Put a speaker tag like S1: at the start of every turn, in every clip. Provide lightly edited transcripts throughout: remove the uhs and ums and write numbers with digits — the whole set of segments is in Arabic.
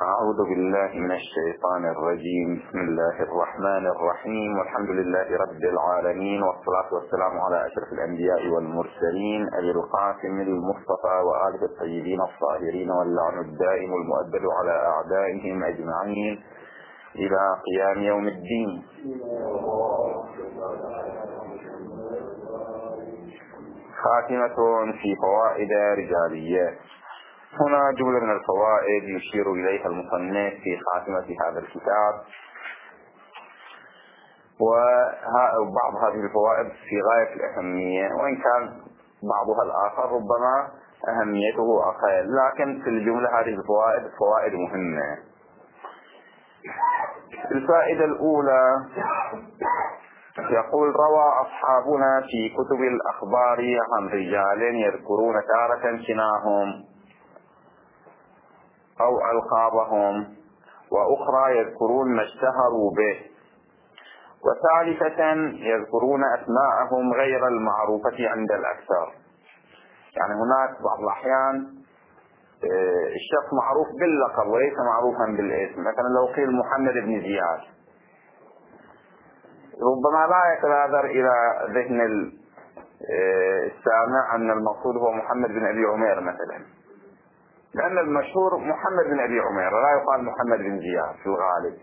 S1: أعوذ بالله من الشيطان الرجيم. بسم الله الرحمن الرحيم، والحمد لله رب العالمين، والصلاة والسلام على أشرف الأنبياء والمرسلين أبي القاسم المصطفى وآله الطيبين الطاهرين، واللعن الدائم المؤبد على أعدائهم أجمعين إلى قيام يوم الدين. خاتمة في فوائد رجالية. هنا جملة من الفوائد يشير إليها المصنف في خاتمة هذا الكتاب، وبعض هذه الفوائد في غاية الأهمية، وإن كان بعضها الآخر ربما أهميته أقل، لكن في الجملة هذه الفوائد فوائد مهمة. الفائدة الأولى يقول: روى أصحابنا في كتب الأخبار عن رجال يذكرون تارة كناهم أو ألقابهم، وأخرى يذكرون ما اشتهروا به، وثالثة يذكرون أسماءهم غير المعروفة عند الأكثر. يعني هناك بعض الأحيان الشخص معروف باللقب وليس معروفا بالاسم. مثلا لو قيل محمد بن زياد، ربما لا يتبادر إلى ذهن السامع أن المقصود هو محمد بن أبي عمير مثلا، لأن المشهور محمد بن أبي عمير، لا يقال محمد بن زياد في الغالب.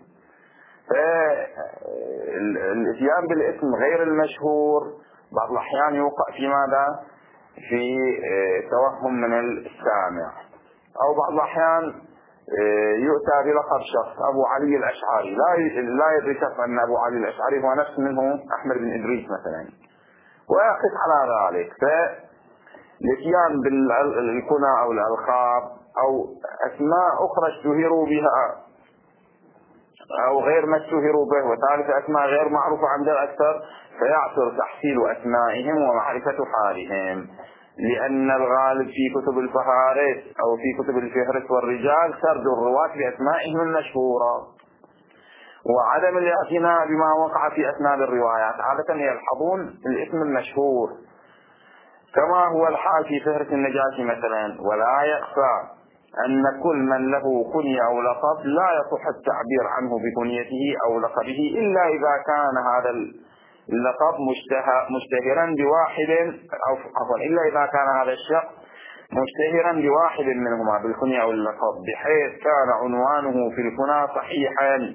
S1: فالاتيان بالاسم غير المشهور بعض الأحيان يوقع في ماذا؟ في توهم من السامع. أو بعض الأحيان يؤتى بلقب شخص أبو علي الأشعري، لا يدري شخص أن أبو علي الأشعري هو نفس منه أحمد بن إدريس مثلا، ويقف على ذلك. فالاتيان بالكنى أو الألقاب أو أسماء أخرى اشتهروا بها أو غير ما اشتهروا به، وثالث أسماء غير معروفة عند الأكثر، فيعثر تحصيل أسمائهم ومعرفة حالهم، لأن الغالب في كتب الفهارس أو في كتب الفهرس والرجال سرد الرواة بأسمائهم المشهورة، وعدم الاعتناء بما وقع في أسناد الروايات. عادة يلحظون الاسم المشهور، كما هو الحال في فهرس النجاشي مثلا. ولا يخفى أن كل من له كنية أو لقب لا يصح التعبير عنه بكنيته أو لقبه إلا إذا كان هذا اللقب مشتهرا بواحد، أو عفوا إلا إذا كان هذا الشخص مشتهرا بواحد منهما بالكنية أو اللقب، بحيث كان عنوانه في الكنى صحيحا،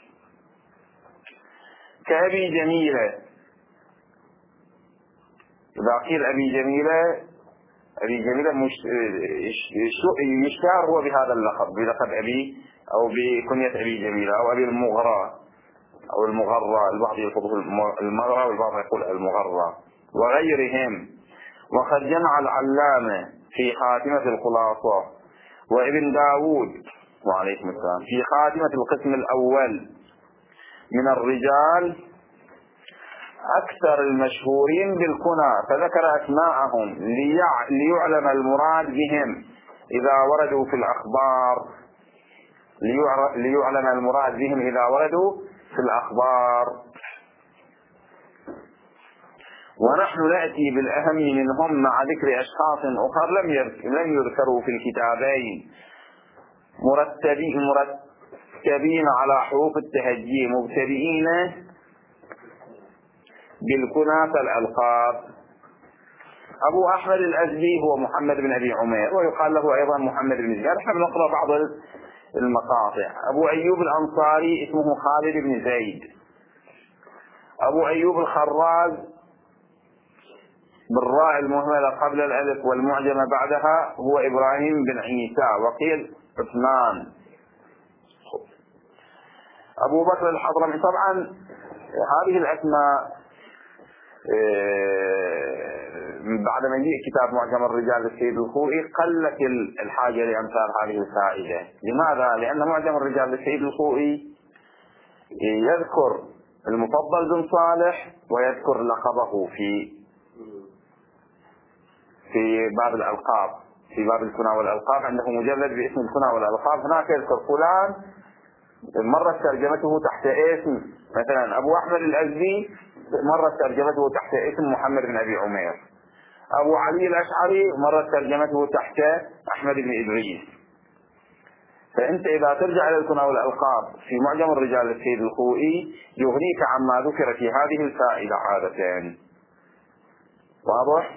S1: كأبي جميلة. إذا قيل أبي جميلة يشتهر هو بهذا اللقب، بلقب أبي أو بكنية أبي جميلة، أو أبي المغرى أو المغرى. البعض يقول المغرى والبعض يقول المغرى وغيرهم. وقد جمع العلامة في خاتمة الخلاصة وابن داود وعليكم السلام في خاتمة القسم الأول من الرجال أكثر المشهورين بالكنى، فذكر أسماءهم ليعلم المراد بهم إذا وردوا في الأخبار، ليعلم المراد بهم إذا وردوا في الأخبار. ونحن نأتي بالأهم منهم مع ذكر أشخاص أخر لم يذكروا في الكتابين، مرتبين على حروف التهجي، مبتدئين بالكنى كالألقاب. أبو أحمد الأزدي هو محمد بن أبي عمير، ويقال له أيضا محمد بن زياد. نحن نقرأ بعض المقاطع. أبو أيوب الأنصاري اسمه خالد بن زيد. أبو أيوب الخراز بالراء المهملة قبل الألف والمعجمة بعدها هو إبراهيم بن عيسى، وقيل عثمان. أبو بكر الحضرمي. طبعا هذه الأسماء بعد ما يجيء كتاب معجم الرجال للسيد الخوئي قلت الحاجة لأمثال هذه الفائدة. لماذا؟ لأن معجم الرجال للسيد الخوئي يذكر المفضل بن صالح ويذكر لقبه في باب الألقاب، في باب الكنى والألقاب عنده مجلد باسم الكنى والألقاب. هناك يذكر فلان مرة ترجمته تحت اسم مثلا أبو أحمد الأزدي، مرة ترجمته تحت اسم محمد بن أبي عمير. أبو علي الأشعري مرة ترجمته تحت أحمد بن إدريس. فأنت إذا ترجع إلى الكنى والألقاب في معجم الرجال للسيد الخوئي يغنيك عما ذكر في هذه الفائدة عادة. واضح؟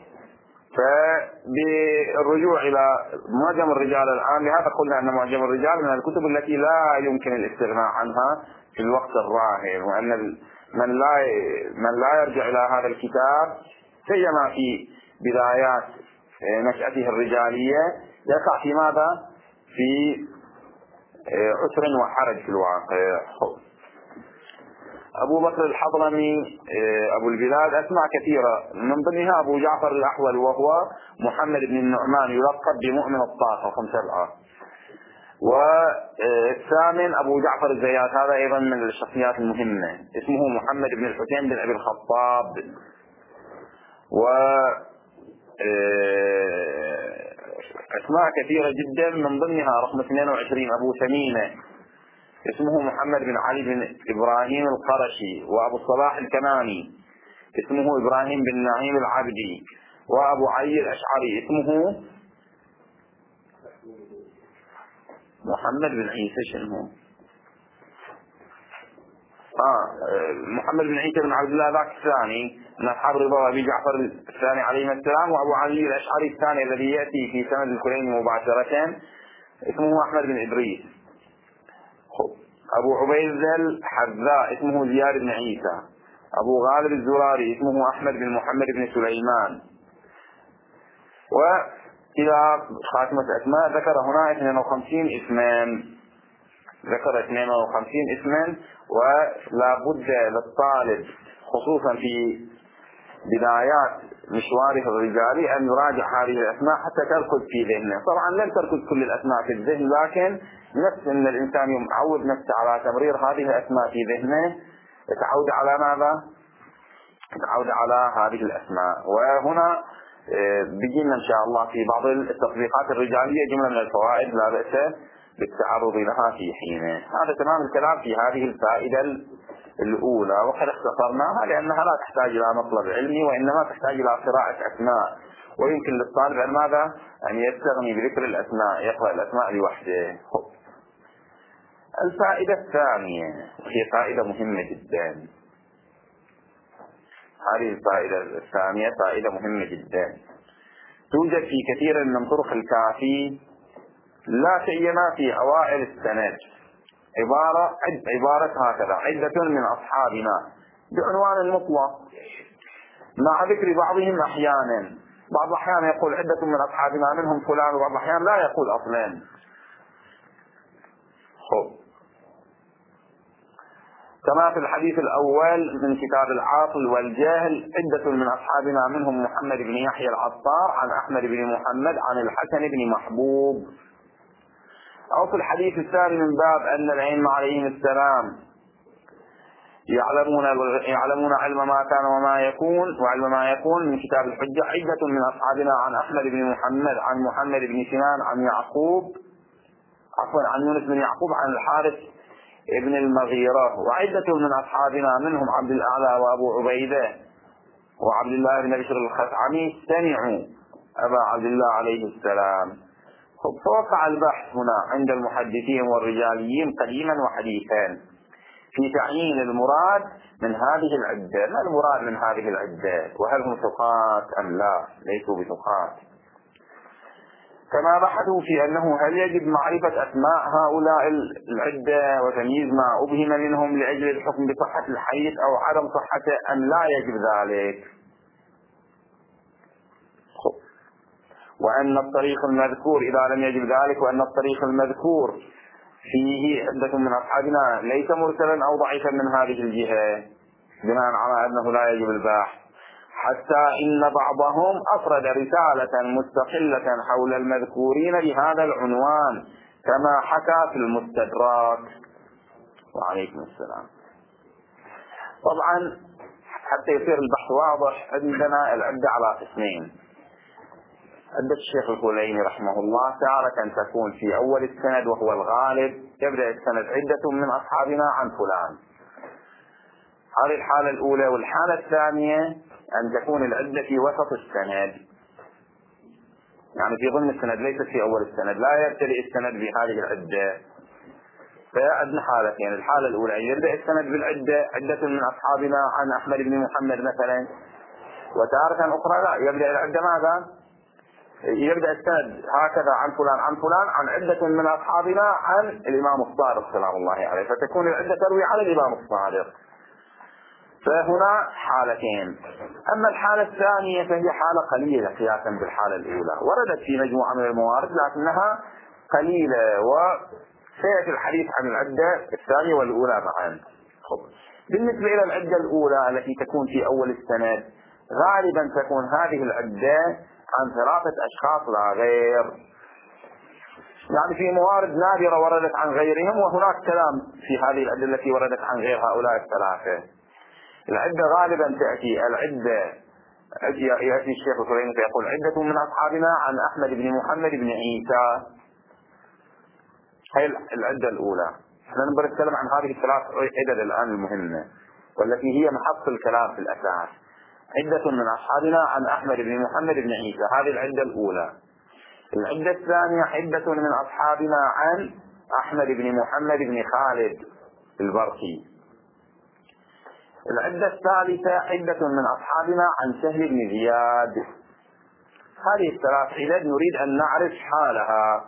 S1: فبالرجوع إلى معجم الرجال الآن، لهذا قلنا أن معجم الرجال من الكتب التي لا يمكن الاستغناء عنها في الوقت الراهن، وأن من لا يرجع إلى هذا الكتاب سيما في بدايات نشأته الرجالية يقع في ماذا؟ في عسر وحرج في الواقع. أبو بكر الحضرمي أبو البلاد أسماء كثيرة، من ضمنها أبو جعفر الأحول وهو محمد بن النعمان يلقب بمؤمن الطاقة 5 والثامن أبو جعفر الزيات، هذا أيضا من الشخصيات المهمة، اسمه محمد بن الحسين بن أبي الخطاب. و أسماء كثيرة جدا، من ضمنها رقم 22 أبو ثمينة اسمه محمد بن علي بن إبراهيم القرشي. وأبو الصلاح الكناني اسمه إبراهيم بن نعيم العبدي. وأبو علي الأشعري اسمه محمد بن عيسى شنو محمد بن عيسى بن عبد الله ذاك الثاني من أصحاب رضا وأبي جعفر الثاني عليه السلام. وأبو علي الأشعري الثاني الذي يأتي في سند الكليني مباشرة اسمه أحمد بن إدريس. أبو عبيد الحذاء اسمه زياد بن عيسى. أبو غالب الزراري اسمه أحمد بن محمد بن سليمان. وإلى خاتمة أسماء ذكر هنا 52 اسما، ذكر 52 اسما. ولا بد للطالب خصوصا في بدايات مشواره الرجالي أن يراجع هذه الأسماء حتى تركز في ذهنه. طبعا لن تركز كل الأسماء في الذهن، لكن نفس أن الإنسان يعود نفسه على تمرير هذه الأسماء في ذهنه، يتعود على ماذا؟ يتعود على هذه الأسماء. وهنا بيجينا إن شاء الله في بعض التطبيقات الرجالية جملة من الفوائد لا بأس بالتعرض لها في حينه. هذا تمام الكلام في هذه الفائدة الأولى، وقد اختصرناها لأنها لا تحتاج إلى مطلب علمي، وإنما تحتاج إلى قراءة أسماء. ويمكن للطالب أن ماذا؟ أن يستغني بذكر الأسماء، يقرأ الأسماء لوحده. الفائدة الثانية هي فائدة مهمة جدا. هذه الفائدة الثانية فائدة مهمة جدا، توجد في كثير من طرق الكافي، لا سيما في أوائل السند، عبارة هكذا: عدة من أصحابنا، بعنوان مطلق مع ذكر بعضهم أحيانا. بعض الأحيان يقول عدة من أصحابنا منهم فلان، وبعض الأحيان لا يقول أصلا. كما في الحديث الأول من كتاب العاقل والجاهل: عدة من أصحابنا منهم محمد بن يحيى العطار عن أحمد بن محمد عن الحسن بن محبوب. أو في الحديث الثاني من باب أن الأئمة عليهم السلام يعلمون علم ما كان وما يكون وعلم ما يكون من كتاب الحجة: عدة من أصحابنا عن أحمد بن محمد عن محمد بن سنان عن يونس بن يعقوب عن الحارث ابن المغيرة. وعدة من أصحابنا منهم عبد الأعلى وأبو عبيدة وعبد الله بن بشر الخثعمي سمعوا أبا عبد الله عليه السلام. فوقع البحث هنا عند المحدثين والرجاليين قديما وحديثا في تعيين المراد من هذه العدة. ما المراد من هذه العدة؟ وهل هم ثقات أم لا؟ ليسوا بثقات. كما بحثوا في أنه هل يجب معرفة أسماء هؤلاء العدة وتمييز ما أبهم منهم لأجل الحكم بصحة الحديث أو عدم صحته أم لا يجب ذلك. وأن الطريق المذكور إذا لم يجب ذلك، وأن الطريق المذكور فيه عدة من أصحابنا ليس مرسلا أو ضعيفا من هذه الجهة، بناء على أنه لا يجب البحث. حتى إن بعضهم أفرد رسالة مستقلة حول المذكورين بهذا العنوان كما حكى في المستدراك. وعليكم السلام. طبعا حتى يصير البحث واضح، عندنا العدة على قسمين. عدة الشيخ الكليني رحمه الله تارة تكون في أول السند وهو الغالب، يبدأ السند عدة من أصحابنا عن فلان، هذه الحالة الأولى. والحالة الثانية أن تكون العدة في وسط السند، يعني في ضمن السند ليست في أول السند، لا يبتدئ السند بهذه العدة. فعندنا حالتين، الحالة الأولى يبدأ السند بالعدة، عدة من أصحابنا عن أحمد بن محمد مثلا، وتارة أخرى لا، يبدأ العدة ماذا؟ يبدأ السند هكذا عن فلان عن فلان عن عدة من أصحابنا عن الإمام الصادق سلام الله عليه، فتكون العدة تروي على الإمام الصادق. فهنا حالتين. أما الحالة الثانية فهي حالة قليلة قياسا بالحالة الأولى، وردت في مجموعة من الموارد لكنها قليلة، وسيأتي الحديث عن العدة الثانية والأولى معا. بالنسبة إلى العدة الأولى التي تكون في أول السند، غالبا تكون هذه العدة عن 3 أشخاص لا غير، يعني في موارد نادرة وردت عن غيرهم، وهناك كلام في هذه العدة التي وردت عن غير هؤلاء ال3. العدة غالبا تأتي العدة يأتي الشيخ الكليني فيقول عدة من أصحابنا عن أحمد بن محمد بن عيسى، هي العدة الأولى. احنا نتكلم عن هذه ال3 عدد الآن المهمة والتي هي محط الكلام في الأساس. عدة من أصحابنا عن أحمد بن محمد بن عيسى، هذه العدة الأولى. العدة الثانية عدة من أصحابنا عن أحمد بن محمد بن خالد البرقي. العدة الثالثة عدة من أصحابنا عن سهل بن زياد. هذه ال3 عدد نريد أن نعرف حالها.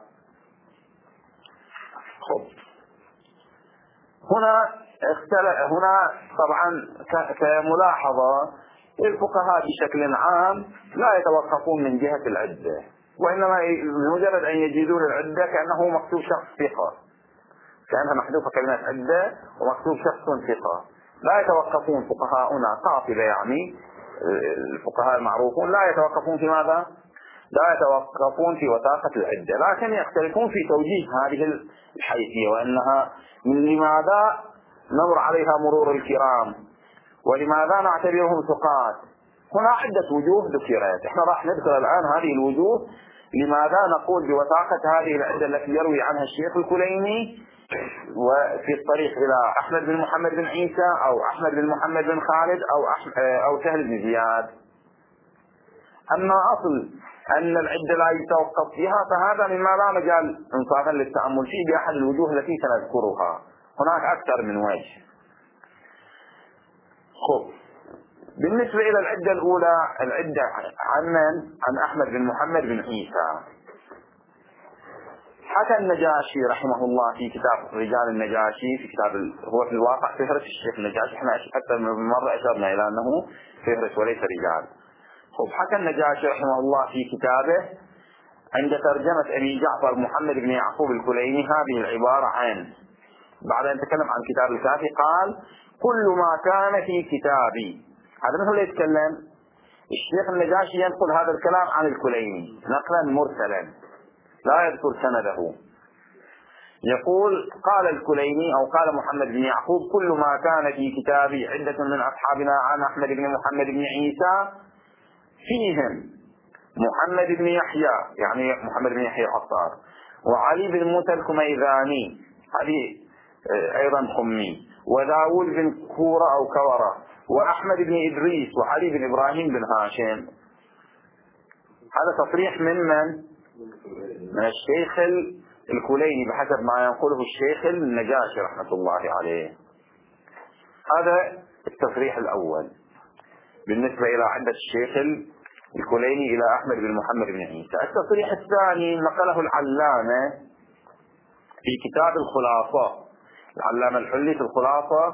S1: هنا طبعا كملاحظة الفقهاء بشكل عام لا يتوقفون من جهة العدة، وإنما بمجرد أن يجدون العدة كأنه مكتوب شخص ثقة، كأنها محذوفة كلمة عدة ومكتوب شخص ثقة. لا يتوقفون فقهاؤنا قاطبة، يعني الفقهاء المعروفون لا يتوقفون في ماذا؟ لا يتوقفون في وثاقة العدة، لكن يختلفون في توجيه هذه الحيثية، وأنها من لماذا نمر عليها مرور الكرام، ولماذا نعتبرهم ثقات. هنا عدة وجوه ذكرت، احنا راح ندخل الآن هذه الوجوه. لماذا نقول بوثاقة هذه العدة التي يروي عنها الشيخ الكليني وفي الطريق إلى أحمد بن محمد بن عيسى أو أحمد بن محمد بن خالد أو سهل بن زياد. أما أصل أن العدة لا يتوقف فيها فهذا مما لا مجال انصافا للتأمل فيه بأحد الوجوه التي سنذكرها. هناك أكثر من وجه. بالنسبة إلى العدة الأولى، العدة عن أحمد بن محمد بن عيسى، حكى النجاشي رحمه الله في كتاب رجال النجاشي، في كتاب هو في الواقع فهرس الشيخ النجاشي، احنا أكثر من مرة أشرنا إلى أنه فهرس وليس رجال. حكى النجاشي رحمه الله في كتابه عند ترجمة أبي جعفر محمد بن يعقوب الكليني هذه العبارة عن، بعد أن تكلم عن كتاب الكافي قال كل ما كان في كتابي. هذا من هو اللي يتكلم؟ الشيخ النجاشي ينقل هذا الكلام عن الكليني نقلا مرسلا لا يذكر سنده. يقول قال الكليني أو قال محمد بن يعقوب كل ما كان في كتابي عدة من أصحابنا عن أحمد بن محمد بن عيسى فيهم محمد بن يحيى، يعني محمد بن يحيى العطار، وعلي بن موسى الكميذاني هذه أيضا خمي، وداود بن كورة أو كورة، وأحمد بن إدريس، وعلي بن إبراهيم بن هاشم. هذا تصريح من الشيخ الكليني بحسب ما ينقله الشيخ النجاشي رحمة الله عليه. هذا التصريح الأول بالنسبة إلى عدة الشيخ الكليني إلى أحمد بن محمد بن عيسى. التصريح الثاني نقله العلامة في كتاب الخلاصة، العلامة الحلي في الخلاصة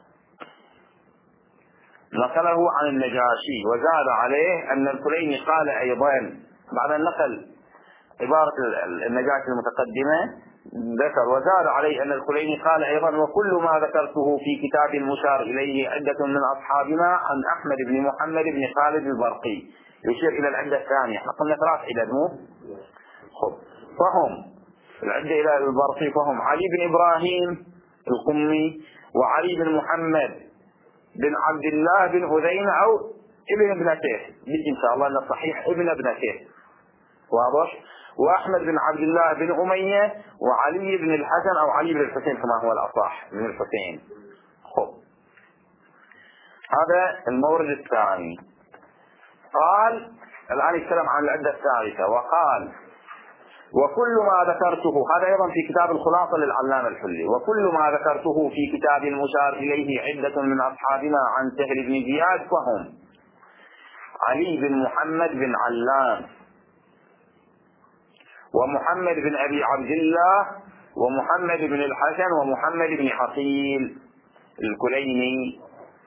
S1: نقله عن النجاشي وزاد عليه أن الكليني قال أيضا، بعد أن نقل عبارة النجاشي المتقدمة ذكر وزاد عليه أن الكليني قال أيضا وكل ما ذكرته في كتاب المشار إليه عدة من أصحابنا عن أحمد بن محمد بن خالد البرقي، يشير إلى العدة الثانية. احنا قلنا 3 عدد مو فهم العدة إلى البرقي، فهم علي بن إبراهيم القمي، وعلي بن محمد بن عبد الله بن هذين أو ابن ابنته، إن شاء الله أن الصحيح ابن ابنته واضح، وأحمد بن عبد الله بن أمية، وعلي بن الحسن أو علي بن الحسين كما هو الأصح من الحسين. هذا المورد الثاني. قال الآن يتكلم عن العدة الثالثة وقال: وكل ما ذكرته، هذا أيضا في كتاب الخلاصة للعلامة الحلي، وكل ما ذكرته في كتاب المشار إليه عدة من أصحابنا عن سهل بن زياد فهم علي بن محمد بن علام، ومحمد بن أبي عبد الله، ومحمد بن الحسن، ومحمد بن عقيل الكليني.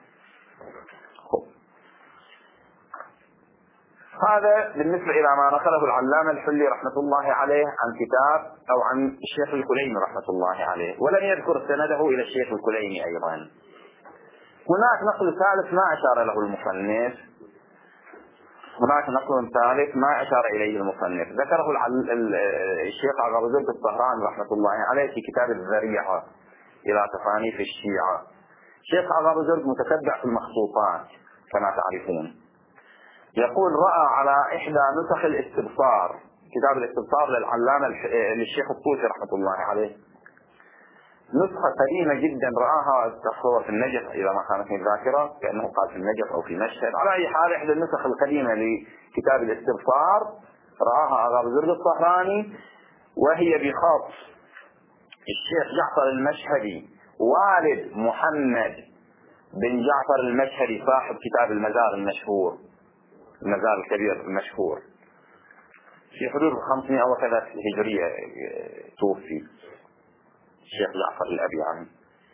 S1: هذا بالنسبة إلى ما نقله العلامة الحلي رحمة الله عليه عن كتاب أو عن الشيخ الكليني رحمة الله عليه، ولم يذكر سنده إلى الشيخ الكليني أيضا. هناك نقل ثالث ما أشار له المصنف، هناك نقل ثالث ما أشار إليه المصنف، ذكره الشيخ عقبزرد الطهراني رحمة الله عليه في كتاب الذريعة إلى تصانيف الشيعة. الشيخ عقبزرد متتبع في المخطوطات كما تعرفون، يقول: رأى على إحدى نسخ الاستبصار، كتاب الاستبصار للعلامة للشيخ الطوسي رحمة الله عليه، نسخة قديمة جدا رآها تصور في النجف إذا ما خانتني الذاكرة، كأنه قال في النجف أو في مشهد. على أي حال إحدى النسخ القديمة لكتاب الاستبصار رآها عقبزرد الطهراني، وهي بخط الشيخ جعفر المشهدي والد محمد بن جعفر المشهدي صاحب كتاب المزار المشهور، المزار الكبير المشهور، في حدود 500 وكذا هجرية توفي الشيخ جعفر الأبي عنه.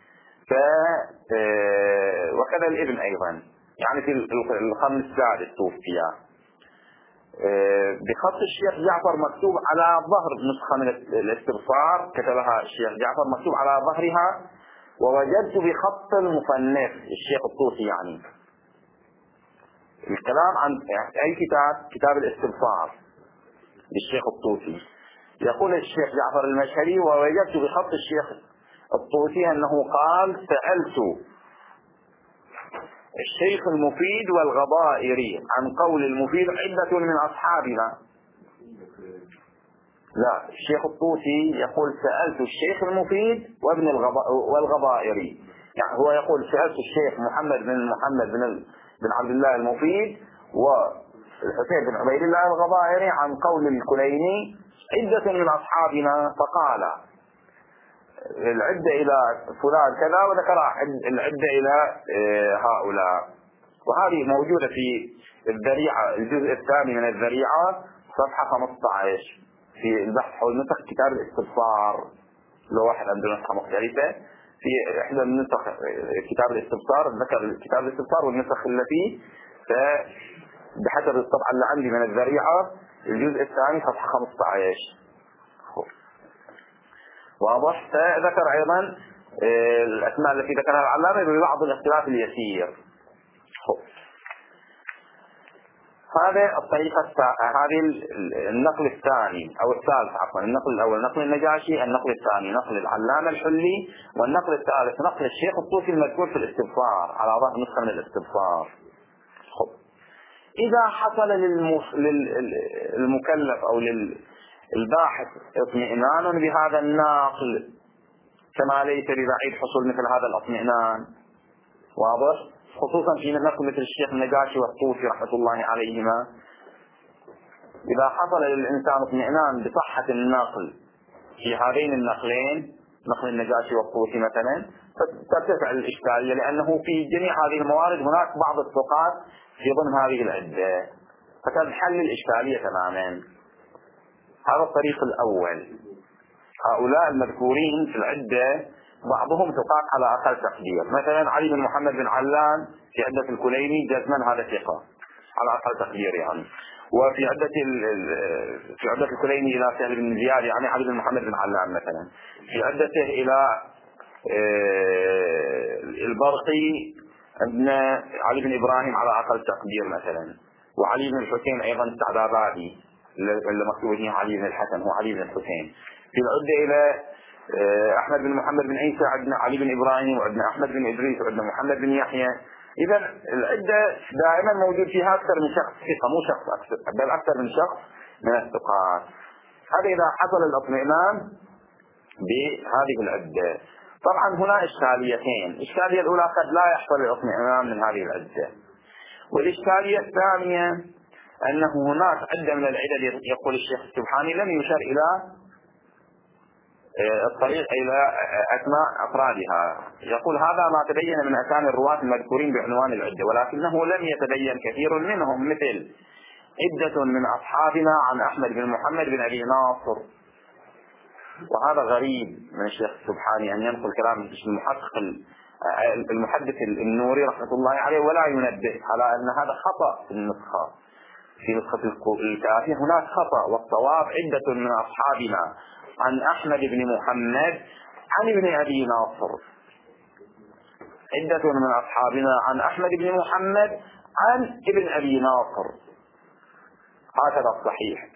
S1: وكذا الابن أيضا، يعني في القرن السادس توفيا. بخط الشيخ جعفر مكتوب على ظهر نسخة من الاستبصار، كتبها الشيخ جعفر مكتوب على ظهرها: ووجدت بخط المصنف الشيخ الطوسي، يعني الكلام عن أي كتاب الاستبصار للشيخ الطوسي. يقول الشيخ جعفر المشهدي: ووجدت بخط الشيخ الطوسي أنه قال: سألت الشيخ المفيد والغضائري عن قول المفيد عدة من أصحابنا. لا، الشيخ الطوسي يقول: سألت الشيخ المفيد وابن والغضائري، يعني هو يقول: سألت الشيخ محمد بن عبد الله المفيد والحسين بن عبيد الله الغضائري عن قول الكليني عدة من أصحابنا، فقال العدة إلى فلان كذا، وذكر العدة إلى هؤلاء. وهذه موجودة في الذريعة الجزء الثاني من الذريعة صفحة 15 في البحث حول نسخ كتاب الاستبصار. لو واحد عنده نسخة مختلفة في إحدى النسخ كتاب الاستبصار ذكر كتاب الاستبصار والنسخ التي بحسب الطبعة اللي عندي من الذريعة الجزء الثاني صفحة 15. واضح. فذكر أيضا الأسماء التي ذكرها العلامة ببعض الاختلاف اليسير. هذا الطريقة، هذه النقل الثاني أو الثالث عفوا، النقل الأول نقل النجاشي، النقل الثاني نقل العلامة الحلي، والنقل الثالث نقل الشيخ الطوسي المذكور في الاستبصار على ظهر نسخة من الاستبصار. إذا حصل للمكلف أو للباحث اطمئنان بهذا النقل، كما ليس ببعيد حصول مثل هذا الاطمئنان، واضح، خصوصا في نقل مثل الشيخ النجاشي والطوسي رحمة الله عليهما، إذا حصل للإنسان اطمئنان بصحة النقل في هذين النقلين، نقل النجاشي والطوسي مثلا، فترتفع الإشكالية، لأنه في جميع هذه الموارد هناك بعض الثقات في ضمن هذه العدة، فتنحل الإشكالية تماما. هذا الطريق الأول. هؤلاء المذكورين في العدة بعضهم ثقات على أقل تقدير، مثلا علي بن محمد بن علام في عدة الكليني جزما هذا ثقة على أقل تقدير يعني، وفي عدة الكليني إلى سهل بن زياد يعني علي بن محمد بن علام مثلا، في عدته إلى البرقي ابن علي بن إبراهيم على أقل تقدير مثلا، وعلي بن الحسين أيضا السعدابادي اللي مكتوب هنا علي بن الحسن هو علي بن الحسين. في العدة إلى أحمد بن محمد بن عيسى عندنا علي بن إبراهيم، وعندنا أحمد بن إدريس، وعندنا محمد بن يحيى. إذا العدة دائما موجود فيها أكثر من شخص ثقة، مو شخص أكثر بل أكثر من شخص من الثقات. هذا إذا حصل الاطمئنان بهذه العدة. طبعا هنا إشكاليتين، الإشكالية الأولى قد لا يحصل الاطمئنان من هذه العدة، والإشكالية الثانية أنه هناك عدة من العدد يقول الشيخ السبحاني لم يشر إلى الطريق إلى أسماء أفرادها. يقول هذا ما تبين من أسامي الرواة المذكورين بعنوان العدة، ولكنه لم يتبين كثير منهم، مثل عدة من أصحابنا عن أحمد بن محمد بن أبي ناصر. وهذا غريب من الشيخ السبحاني أن ينقل كلام المحقق المحدث النوري رحمة الله عليه ولا ينبه على أن هذا خطأ في النسخة. في نسخة الكافي هناك خطأ، والصواب عدة من أصحابنا عن أحمد بن محمد عن ابن أبي ناصر. عدة من أصحابنا عن أحمد بن محمد عن ابن أبي ناصر، هكذا الصحيح.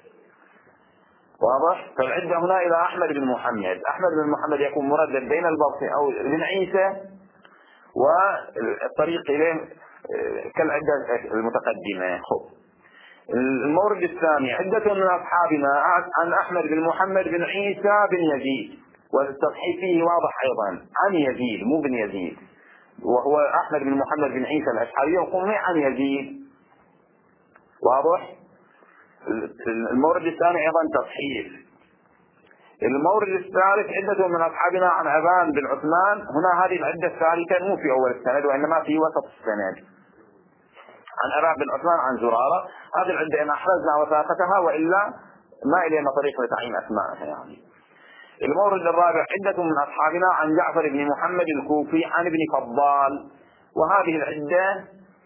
S1: واضح؟ فالعدة هنا إلى أحمد بن محمد. أحمد بن محمد يكون مردد بين البصري أو ابن عيسى، والطريق إليه كالعدة المتقدمة. المورد الثاني عدة من أصحابنا عن أحمد بن محمد بن عيسى بن يزيد، والتصحيح فيه واضح أيضا عن يزيد مو بن يزيد، وهو أحمد بن محمد بن عيسى الأشعري يقول عن يزيد. واضح؟ المورد الثاني أيضا تصحيح. المورد الثالث عدة من أصحابنا عن أبان بن عثمان. هنا هذه العدة الثالثة مو في أول السند وإنما في وسط السند، عن أبان بن عثمان عن زرارة. هذه العدة إن أحرزنا وثاقتها وإلا ما إلينا طريق لتعيين أسماءها يعني. المورد الرابع عدة من أصحابنا عن جعفر بن محمد الكوفي عن ابن فضال. وهذه العدة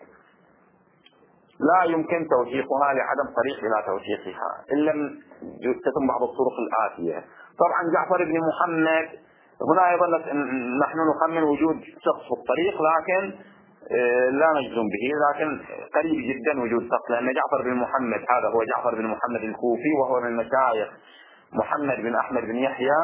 S1: لا يمكن توثيقها لعدم طريق إلى توثيقها إن لم تتم بعض الطرق الآتية. طبعا جعفر بن محمد هنا أيضا نحن نخمن وجود شخص في الطريق، لكن لا نجزم به، لكن قريب جدا وجود شخص، لأن جعفر بن محمد هذا هو جعفر بن محمد الكوفي، وهو من مشايخ محمد بن أحمد بن يحيى.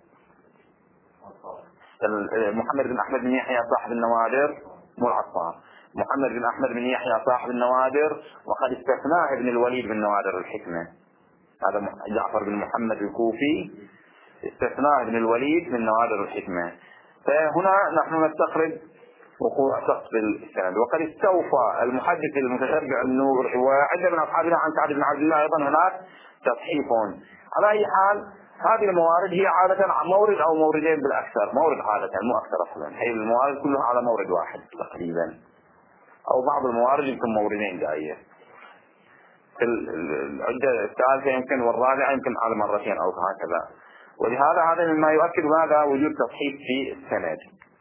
S1: محمد بن أحمد بن يحيى صاحب النوادر مو العطار، محمد بن أحمد بن يحيى صاحب النوادر، وقد استثناه ابن الوليد من نوادر الحكمة. هذا جعفر بن محمد الكوفي استثناه ابن الوليد من نوادر الحكمة. فهنا نحن نستخرج وقوع شخص بالسند. وقد استوفى المحدث المتشبع النور وعدة من أصحابنا عن سعد بن عبد الله أيضا هناك تصحيح. على أي حال هذه الموارد هي عادة مورد أو موردين بالأكثر، مورد عادة مو أكثر أصلا، هي الموارد كلها على مورد واحد تقريبا، أو بعض الموارد يمكن موردين جاية. في العدة الثالثة يمكن والرابعة يمكن على مرتين أو هكذا. ولهذا هذا مما يؤكد ماذا؟ وجود تصحيح في السند.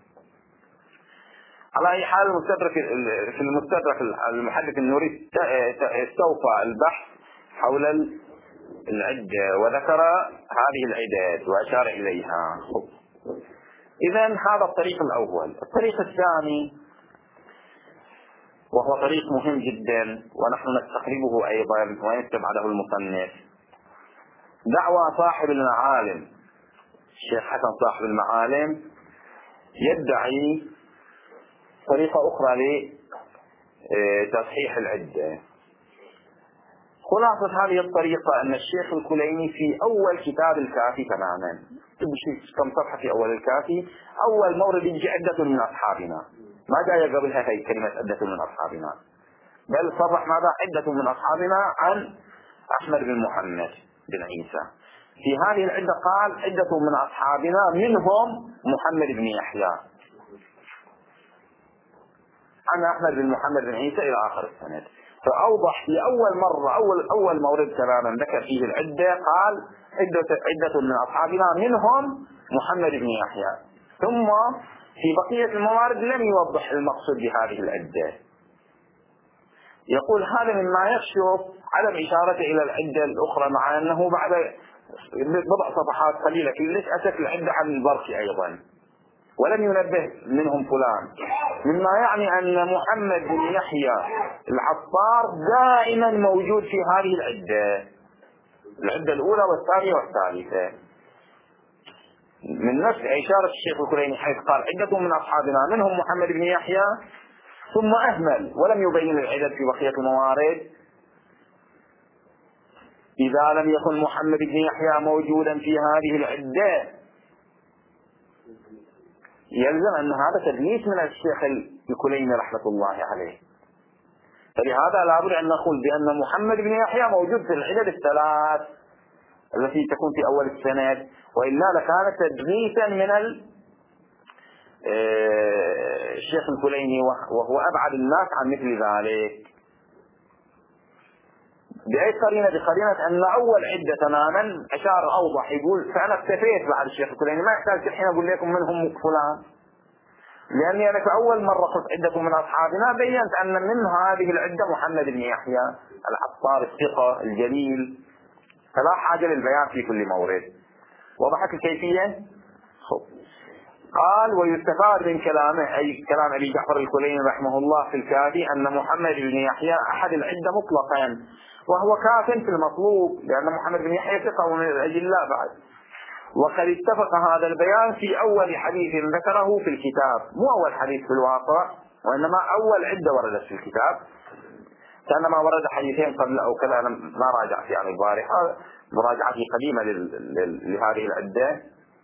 S1: على أي حال في المستدرك المحدث النوري استوفى البحث حول العدة وذكر هذه العدد وأشار إليها. إذن هذا الطريق الأول. الطريق الثاني وهو طريق مهم جدا ونحن نستقربه أيضا ويستبعده المصنف، دعوى صاحب المعالم الشيخ حسن صاحب المعالم يدعي طريقة أخرى لتصحيح العدة. خلاصة هذه الطريقة أن الشيخ الكليني في أول كتاب الكافي تماما، كم صفحة في أول الكافي، أول مورد يجي عدة من أصحابنا، ما جاء قبلها هي كلمة عدة من أصحابنا، بل صرح ماذا؟ عدة من أصحابنا عن أحمد بن محمد بن عيسى. في هذه العدة قال عدة من أصحابنا منهم محمد بن يحيى عن أحمد بن محمد بن عيسى إلى آخر السند. فأوضح في أول مرة أول مورد تماما ذكر فيه العدة، قال عدة من أصحابنا منهم محمد بن يحيى، ثم في بقية الموارد لم يوضح المقصود بهذه العدة. يقول هذا مما يكشف عدم إشارته إلى العدة الأخرى، مع أنه بعد بضع صفحات قليلة ليش أتت العدة عن البرقي أيضا ولم ينبه منهم فلان، مما يعني أن محمد بن يحيى العطار دائما موجود في هذه العدة الأولى والثانية والثالثة. من نفس إشارة الشيخ الكليني حيث قال عدة من أصحابنا منهم محمد بن يحيى، ثم أهمل ولم يبين العدد في بقية الموارد. إذا لم يكن محمد بن يحيى موجودا في هذه العدة يلزم أن هذا تدليس من الشيخ الكليني رحمة الله عليه، فلهذا لابد أن نقول بأن محمد بن يحيى موجود في العدد الثلاث التي تكون في أول السند، وإلا لكان تدريسا من الشيخ الكليني، وهو أبعد الناس عن مثل ذلك. بأي قرينة؟ بقرينة أن أول عدة تماما أشار أوضح، يقول فأنا اكتفيت بعد الشيخ الكليني، ما يحتاج الحين أقول لكم منهم فلان، لأني أنا في أول مرة قلت عدة من أصحابنا بيّنت أن من هذه العدة محمد بن يحيى العطار الثقة الجليل، فلا حاجة للبيان في كل مورد. وضحت الكيفية؟ قال ويستفاد من كلامه، أي كلام أبي جعفر الكليني رحمه الله في الكافي، أن محمد بن يحيى أحد العدة مطلقا، وهو كاف في المطلوب، لأن محمد بن يحيى ثقة من الأجلاء بعد. وقد اتفق هذا البيان في أول حديث ذكره في الكتاب، مو أول حديث في الواقع، وإنما أول عدة وردت في الكتاب، كأنما ورد حديثين قبل أو كذا، أنا ما راجعت يعني البارحة، مراجعتي قديمة لهذه العدة.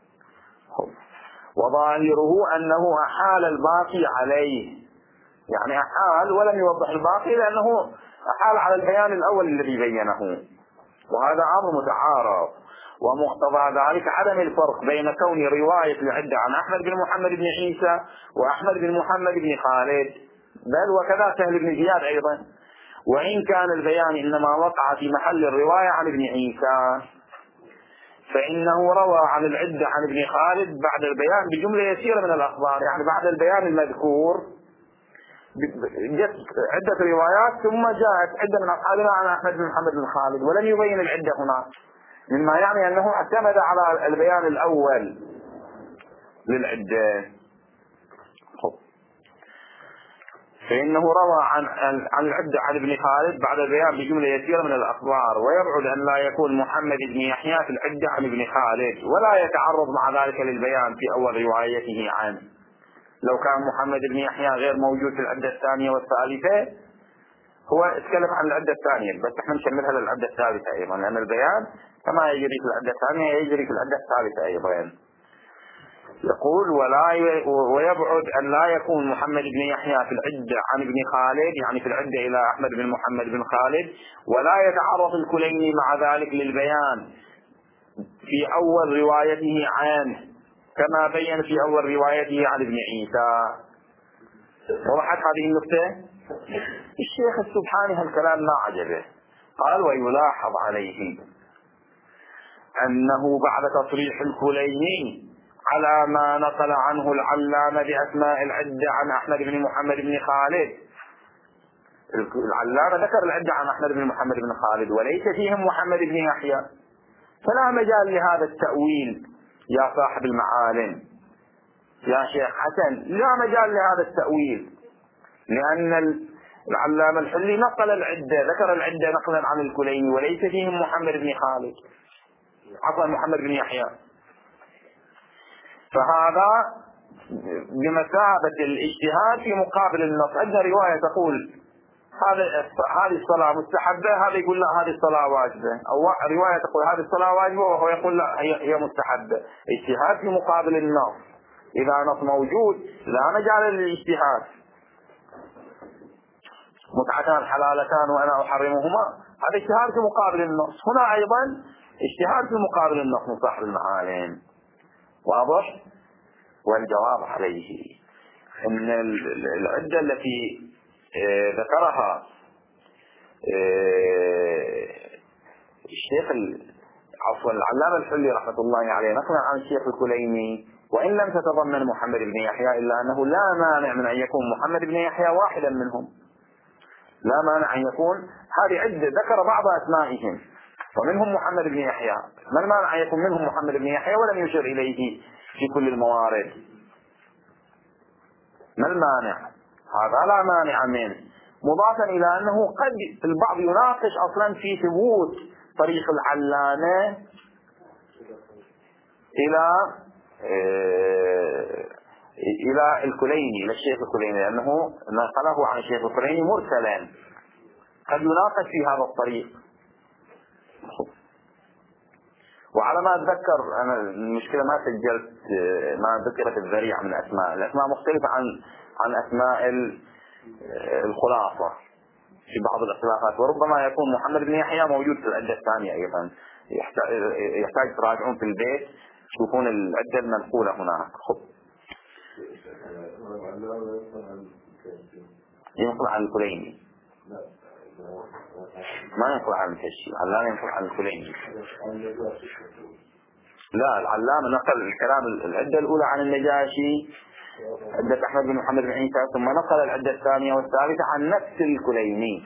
S1: وظاهره أنه أحال الباقي عليه، يعني أحال ولم يوضح الباقي، لأنه أحال على البيان الأول الذي بينه، وهذا أمر متعارض. ومقتضى ذلك عدم الفرق بين كون رواية العدة عن أحمد بن محمد بن عيسى وأحمد بن محمد بن خالد، بل وكذا سهل بن زياد أيضا، وإن كان البيان إنما وقع في محل الرواية عن ابن عيسى، فإنه روى عن العدة عن ابن خالد بعد البيان بجملة يسيرة من الأخبار، يعني بعد البيان المذكور جت عدة روايات، ثم جاءت عدة من أصحابنا عن أحمد بن محمد بن خالد، ولم يبين العدة هنا، مما يعني أنه اعتمد على البيان الأول للعدة. فإنه روى عن العدة عن ابن خالد بعد البيان بجملة يسيرة من الأخبار، ويبعد أن لا يكون محمد بن يحيى في العدة عن ابن خالد، ولا يتعرض مع ذلك للبيان في أول روايته عنه. لو كان محمد بن يحيى غير موجود في العدة الثانية والثالثة، هو اتكلم عن العدة الثانية بس احنا نكملها للعدة الثالثة أيضا، لأن البيان كما يجري في العدة الثانية يجري في العدة الثالثة أيضا. يقول ويبعد أن لا يكون محمد بن يحيى في العدة عن ابن خالد، يعني في العدة إلى أحمد بن محمد بن خالد، ولا يتعرض الكليني مع ذلك للبيان في أول روايته عنه كما بين في أول روايته عن ابن عيسى. وضحت هذه النقطة؟ الشيخ السبحاني هالكلام ما عجبه، قال ويلاحظ عليه أنه بعد تصريح الكليني على ما نقل عنه العلامة بأسماء العدة عن أحمد بن محمد بن خالد، العلامة ذكر العدة عن أحمد بن محمد بن خالد وليس فيهم محمد بن يحيى، فلا مجال لهذا التأويل يا صاحب المعالم يا شيخ حسن، لا مجال لهذا التأويل، لأن العلامة الحلي نقل العدة، ذكر العدة نقلا عن الكليني وليس فيهم محمد بن خالد، عفوا محمد بن يحيى. فهذا بمثابة الاجتهاد في مقابل النص. عندنا رواية تقول هذه الصلاة مستحبة، هذا يقول لا هذه الصلاة واجبة، أو رواية تقول هذه الصلاة واجبة وهو يقول لا هي مستحبة. اجتهاد في مقابل النص، إذا نص موجود لا مجال للاجتهاد. متعتان حلالتان وأنا أحرمهما، هذا اجتهاد في مقابل النص. هنا أيضا اجتهاد في مقابل النص من صاحب المعالم. واضح؟ والجواب عليه أن العدة التي ذكرها الشيخ عفوا العلامة الحلي رحمة الله عليه نقلا عن الشيخ الكليني، وإن لم تتضمن محمد بن يحيى، إلا أنه لا مانع من أن يكون محمد بن يحيى واحدا منهم، لا مانع أن يكون هذه عدة ذكر بعض أسمائهم ومنهم محمد بن يحيى، ما المانع أن يكون منهم محمد بن يحيى ولم يشر إليه في كل الموارد؟ ما المانع؟ هذا لا مانع منه، مضافا إلى أنه قد البعض يناقش أصلا في ثبوت طريق العلامة إلى الكليني، إلى الشيخ الكليني، لأنه نقله عن الشيخ الكليني مرسلا، قد يناقش في هذا الطريق. وعلى ما أتذكر أنا المشكلة ما سجلت، ما ذكرت الذريعة من الأسماء مختلفة عن أسماء الخلاصة في بعض الاختلافات، وربما يكون محمد بن يحيى موجود في العدة الثانية أيضا. يحتاج تراجعون في البيت تشوفون العدة المنقولة هناك. ينقل عن الكليني، ما ينقل عن المكشي. العلامة ينقل عن الكليني. لا، العلامة نقل الكلام العدة الأولى عن النجاشي، عدة أحمد بن محمد بن عيسى، ثم نقل العدة الثانية والثالثة عن نفس الكليني.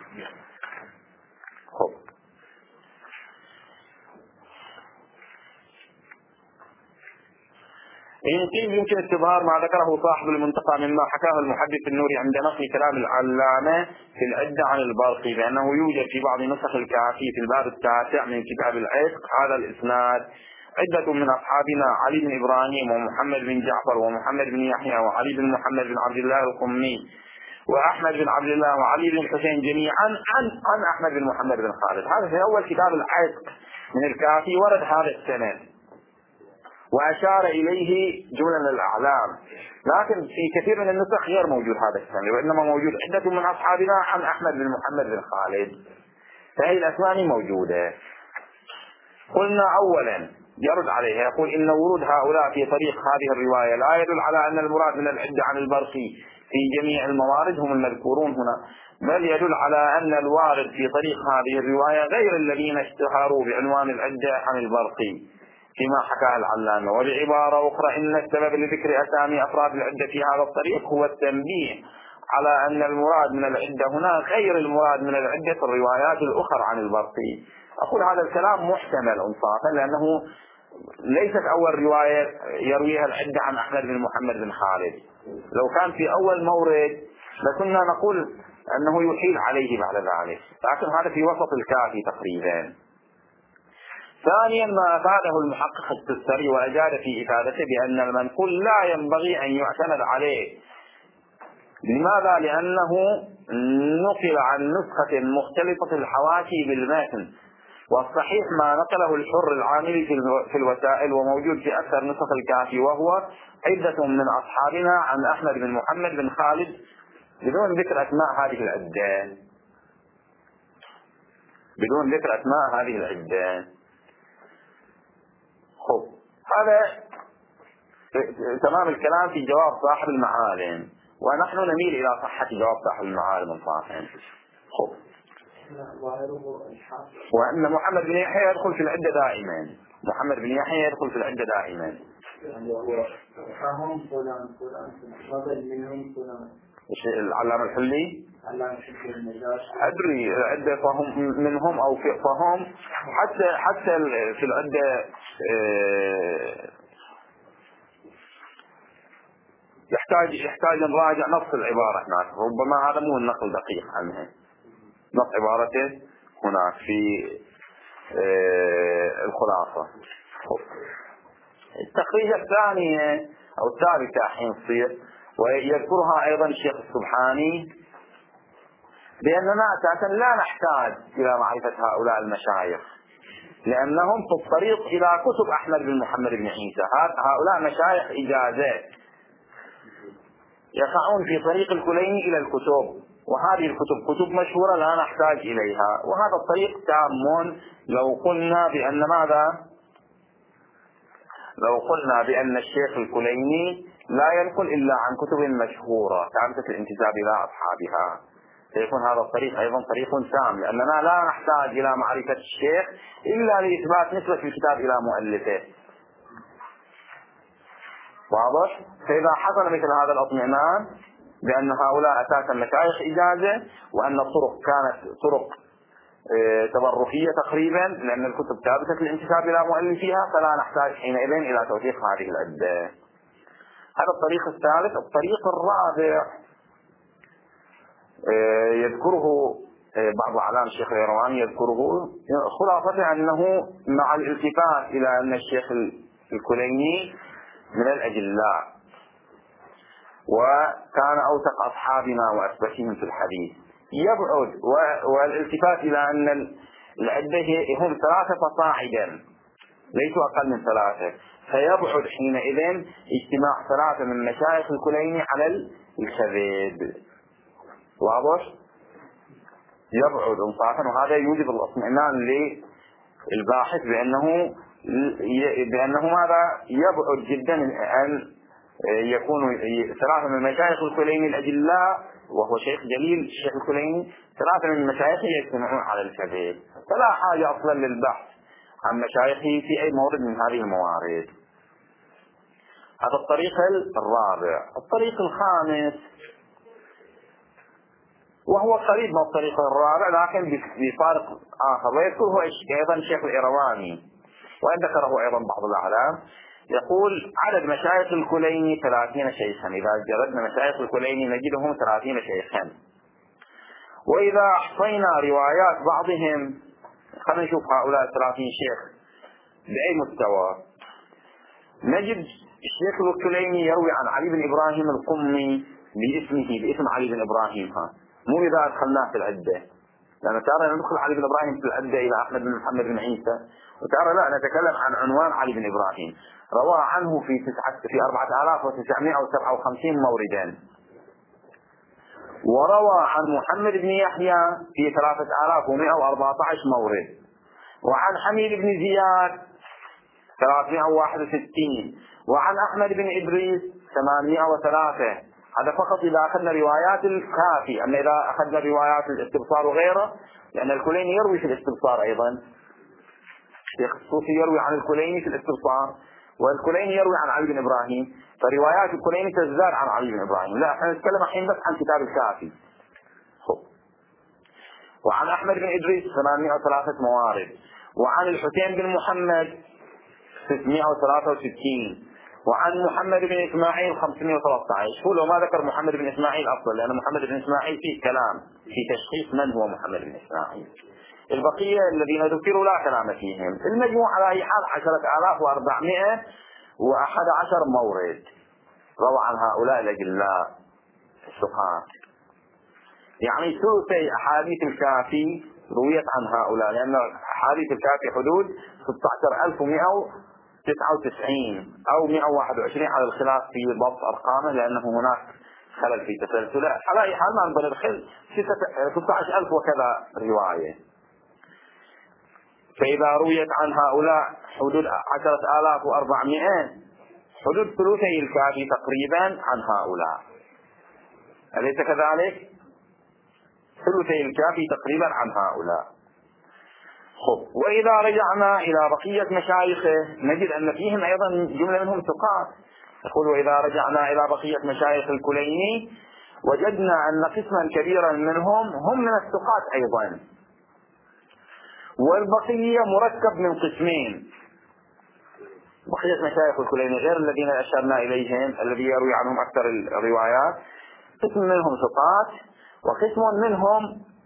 S1: إن قيل يمكن استظهار ما ذكره صاحب المنتقى مما حكاه المحدث النوري عند نقل كلام العلامة في العدة عن البرقي، بأنه يوجد في بعض نسخ الكافي في الباب التاسع من كتاب العتق هذا الإسناد: عدة من أصحابنا علي بن إبراهيم ومحمد بن جعفر ومحمد بن يحيى وعلي بن محمد بن عبد الله القمي وأحمد بن عبد الله وعلي بن الحسين جميعا عن أحمد بن محمد بن خالد. هذا في أول كتاب العتق من الكافي ورد هذا السند وأشار إليه جملة من الأعلام، لكن في كثير من النسخ غير موجود هذا السند، وإنما موجود عدة من أصحابنا عن أحمد بن محمد بن خالد، فهي الأسماء موجودة. قلنا أولا يرد عليها يقول إن ورود هؤلاء في طريق هذه الرواية لا يدل على أن المراد من العدة عن البرقي في جميع الموارد هم المذكورون هنا، بل يدل على أن الوارد في طريق هذه الرواية غير الذين اشتهروا بعنوان العدة عن البرقي فيما حكاه العلامة. وبعبارة أخرى إن السبب لذكر أسامي أفراد العدة في هذا الطريق هو التنبيه على أن المراد من العدة هنا غير المراد من العدة في الروايات الأخرى عن البرقي. أقول هذا الكلام محتمل إنصافا، لأنه ليست أول رواية يرويها العدة عن أحمد بن محمد بن خالد. لو كان في أول مورد لكنا نقول أنه يحيل عليه بعد ذلك، لكن هذا في وسط الكافي تقريبا. ثانيا ما أفاده المحقق التستري وأجاد في إفادته بأن المنقول لا ينبغي أن يعتمد عليه. لماذا؟ لأنه نقل عن نسخة مختلطة الحواشي بالمتن، والصحيح ما نقله الحر العاملي في الوسائل وموجود في أكثر نسخ الكافي، وهو عدة من أصحابنا عن أحمد بن محمد بن خالد بدون ذكر أسماء هذه العدة، بدون ذكر أسماء هذه العدة. هذا تمام الكلام في جواب صاحب المعالم، ونحن نميل إلى صحة جواب صاحب المعالم الصافن. وأن محمد بن يحيى يدخل في العدة دائما، محمد بن يحيى يدخل في العدة دائما. العلامة الحلي أدري العدة فهم منهم أو فهم، حتى في العدة يحتاج نراجع نص العبارة هناك، ربما هذا مو النقل دقيق عنها، نص عبارته هناك في الخلاصة. التخريجة الثانية أو الثالثة حين تصير ويذكرها أيضا الشيخ السبحاني، بأننا أساسا لا نحتاج إلى معرفة هؤلاء المشايخ، لأنهم في الطريق إلى كتب أحمد بن محمد بن عيسى. هؤلاء مشايخ إجازات يقعون في طريق الكليني إلى الكتب، وهذه الكتب كتب مشهورة لا نحتاج إليها، وهذا الطريق تام. لو قلنا بأن ماذا؟ لو قلنا بأن الشيخ الكليني لا ينقل إلا عن كتب مشهورة ثابتة الانتساب إلى أصحابها، سيكون هذا الطريق أيضا طريق تام، لأننا لا نحتاج إلى معرفة الشيخ إلا لإثبات نسبة الكتاب إلى مؤلفه. واضح؟ فإذا حصل مثل هذا الاطمئنان بأن هؤلاء أساسا مشايخ إجازة، وأن الطرق كانت طرق تبركية تقريبا لأن الكتب ثابتة الانتساب إلى مؤلفيها، فلا نحتاج حينئذ إلى توثيق هذه العدة. هذا الطريق الثالث. الطريق الرابع يذكره بعض أعلام الشيخ اليرواني، يذكره خلاصة أنه مع الالتفات إلى أن الشيخ الكليني من الأجلاء وكان أوثق أصحابنا وأثبتهم في الحديث، يبعد والالتفات إلى أن العدة هم 3 فصاعدا ليسوا أقل من 3، فيبعد حينئذ اجتماع 3 من مشايخ الكليني على الكذب. واضح؟ يبعد انصافا، وهذا يوجب الاطمئنان للباحث بأنه ماذا يبعد جدا أن يكون ثلاثة من مشايخ الكليني الأجلاء، وهو شيخ جليل الشيخ الكليني، ثلاثة من مشايخه يجتمعون على الكذب، فلا حاجة أصلا للبحث عن مشايخه في أي مورد من هذه الموارد. هذا الطريق الرابع. الطريق الخامس وهو قريب من الطريق الرابع لكن بفارق آخر، ويذكره أيضا الشيخ الإيرواني، وإن ذكره أيضا بعض الأعلام. يقول عدد مشايخ الكليني 30 شيخا، إذا جردنا مشايخ الكليني نجدهم 30 شيخا. وإذا أحصينا روايات بعضهم، خلينا نشوف هؤلاء 30 شيخ بأي مستوى. نجد الشيخ الكليني يروي عن علي بن إبراهيم القمي باسم علي بن إبراهيم، مو إذا أدخلناه في العدة، لأن ترى ندخل علي بن إبراهيم في العدة إلى أحمد بن محمد بن عيسى، وترى لا نتكلم عن عنوان علي بن إبراهيم. روى عنه في 4957 موردا، وروى عن محمد بن يحيى في 3114 مورد، وعن حميد بن زياد 361، وعن أحمد بن إدريس 803. هذا فقط إذا أخذنا روايات الكافي. أما إذا أخذنا روايات الاستبصار وغيره، لأن الكليني يروي في الاستبصار أيضا، الشيخ الصوفي يروي عن الكليني في الاستبصار، والكليني يروي عن علي بن إبراهيم، فروايات الكليني تزداد عن علي بن إبراهيم. لا، احنا نتكلم الحين بس عن كتاب الكافي. وعن أحمد بن إدريس 803 موارد، وعن الحسين بن محمد 663، وعن محمد بن إسماعيل 513. هو ما ذكر محمد بن إسماعيل أصلا، لأن محمد بن إسماعيل فيه كلام في تشخيص من هو محمد بن إسماعيل. البقية الذين ذكروا لا كلام فيهم. المجموع على أي حال 10,411 مورد روى عن هؤلاء الأجلاء الثقات. يعني ثلثي أحاديث الكافي رويت عن هؤلاء، لأن أحاديث الكافي حدود 16,099 أو 121 على الخلاف في ضبط أرقامه، لأنه هناك خلل في تسلسله. على أي حال ما نقدر ندخل 16,000 وكذا رواية. فإذا رويت عن هؤلاء حدود 10,400، حدود ثلثي الكافي تقريبا عن هؤلاء، أليس كذلك؟ ثلثي الكافي تقريبا عن هؤلاء. وإذا رجعنا إلى بقية مشايخه نجد أن فيهم أيضا جملة منهم ثقات. يقول وإذا رجعنا إلى بقية مشايخ الكليني وجدنا أن قسما كبيرا منهم هم من الثقات أيضا، والبقية مركب من قسمين. بقية مشايخ الكليني غير الذين أشرنا إليهم الذي يروي عنهم أكثر الروايات، قسم منهم ثقات، وقسم منهم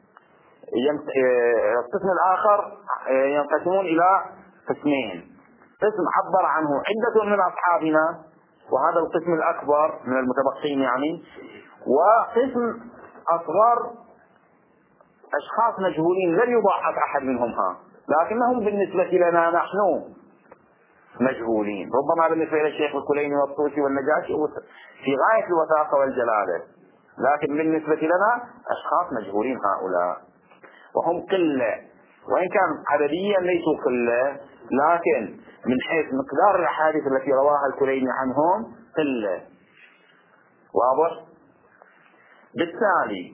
S1: القسم الآخر ينقسمون إلى قسمين. قسم عبر عنه عدة من أصحابنا، وهذا القسم الأكبر من المتبقين يعني، وقسم أصغر أشخاص مجهولين لن يضاعف أحد منهم لكنهم بالنسبة لنا نحن مجهولين. ربما بالنسبة إلى الشيخ الكليني والطوسي والنجاشي في غاية الوثاقة والجلالة، لكن بالنسبة لنا أشخاص مجهولين هؤلاء، وهم قلة، وإن كان عدديا ليسوا قلة، لكن من حيث مقدار الأحاديث التي رواها الكليني عنهم قلة. واضح؟ بالتالي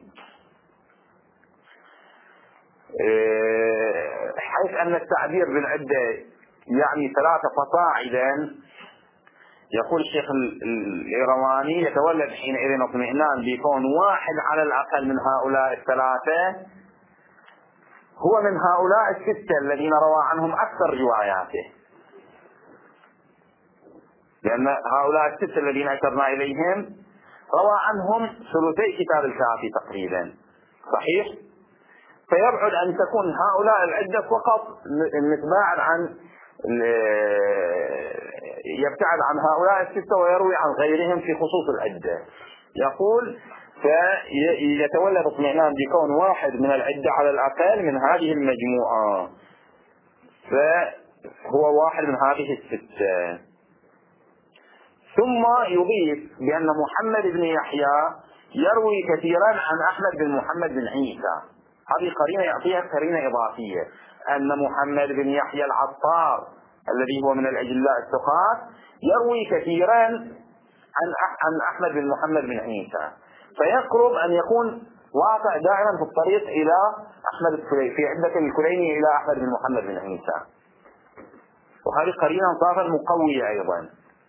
S1: حيث أن التعبير بالعدة يعني 3 فصاعدا، يقول الشيخ الإيرواني يتولد حينئذ اطمئنان بيكون واحد على الأقل من هؤلاء الثلاثة هو من هؤلاء الستة الذين روى عنهم أكثر رواياته، لأن هؤلاء الستة الذين أشرنا إليهم روى عنهم ثلثي كتاب الكافي تقريبا، صحيح؟ فيبعد أن تكون هؤلاء العدة فقط نتباعد عن يبتعد عن هؤلاء الستة ويروي عن غيرهم في خصوص العدة. يقول فيتولد اطمئنان بكون واحد من العدة على الأقل من هذه المجموعة، فهو واحد من هذه الستة. ثم يضيف بأن محمد بن يحيى يروي كثيرا عن أحمد بن محمد بن عيسى، هذه قرينة يعطيها قرينة إضافية، أن محمد بن يحيى العطار الذي هو من الأجلاء الثقات يروي كثيرا عن أحمد بن محمد بن عيسى، فيقرب أن يكون واقع دائما في الطريق إلى أحمد الكليني، في عدة الكليني إلى أحمد بن محمد بن عيسى، وهذه قرينة صارت مقوية أيضا.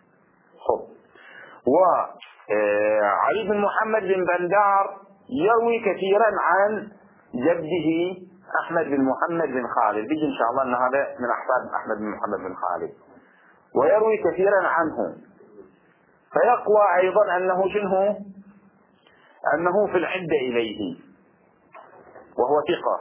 S1: وعلي بن محمد بن بندار يروي كثيرا عن جده أحمد بن محمد بن خالد، بيجي إن شاء الله أن هذا من أحفاد أحمد بن محمد بن خالد، ويروي كثيرا عنه، فيقوى أيضا أنه في العدة إليه وهو ثقة.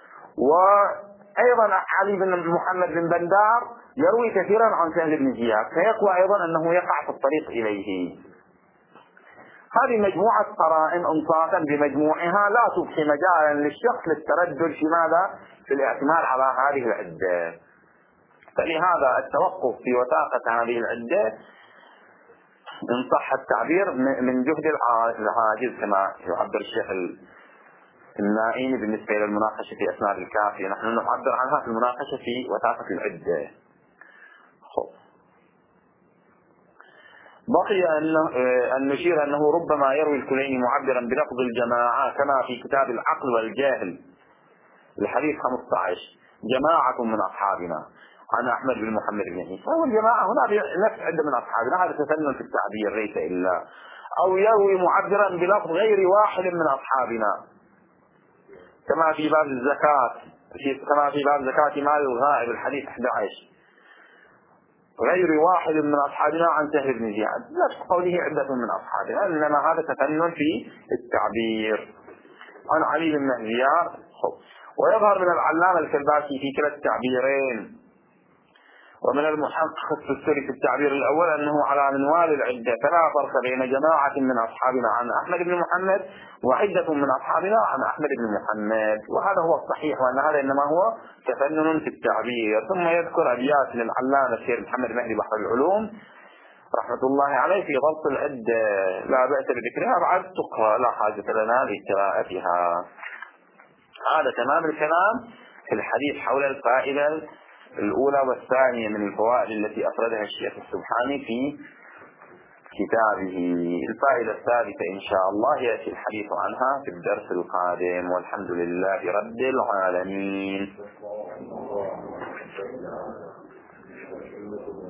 S1: وأيضا علي بن محمد بن بندار يروي كثيرا عن سهل بن زياد، فيقوى أيضا أنه يقع في الطريق إليه. هذه مجموعة قرائن انصافا بمجموعها لا تبقي مجالا للشخص للتردد في ماذا؟ في الاعتماد على هذه العدة. فلهذا التوقف في وثاقة هذه العدة إن صح التعبير من جهد العاجز كما يعبر الشيخ النائمي بالنسبة إلى المناقشة في أسناد الكافية، نحن نعبر عنها في المناقشة في وثاقة العدة. بقي أن نشير أنه ربما يروي الكليني معبرا بلفظ الجماعة كما في كتاب العقل والجاهل الحديث 15 جماعة من أصحابنا عن أحمد بن محمد بن عيسى، والجماعة هنا نفس عدة من أصحابنا، هذا تفنن في التعبير ليس إلا. أو يروي معبرا بلفظ غير واحد من أصحابنا كما في باب الزكاة، كما في باب زكاة مال الغائب الحديث 11 غير واحد من أصحابنا عن سهل بن زياد، نفس قوله عدة من أصحابنا، إنما هذا تفنن في التعبير عن علي بن زياد. ويظهر من العلامة الكلباسي في كلا التعبيرين ومن المحقق السوري في التعبير الأول أنه على منوال العدة، فلا فرق بين جماعة من أصحابنا عن أحمد بن محمد وعدة من أصحابنا عن أحمد بن محمد، وهذا هو الصحيح، وأن هذا إنما هو تفنن في التعبير. ثم يذكر أبيات للعلامة الشيخ محمد مهدي بحر العلوم رحمة الله عليه في ضبط العدة لا بأس بذكرها، بعد تقرأ لا حاجة لنا لقراءتها. هذا تمام الكلام في الحديث حول الفائدة الأولى والثانية من الفوائد التي أفردها الشيخ السبحاني في كتابه. الفائدة الثالثة إن شاء الله يأتي الحديث عنها في الدرس القادم، والحمد لله رب العالمين.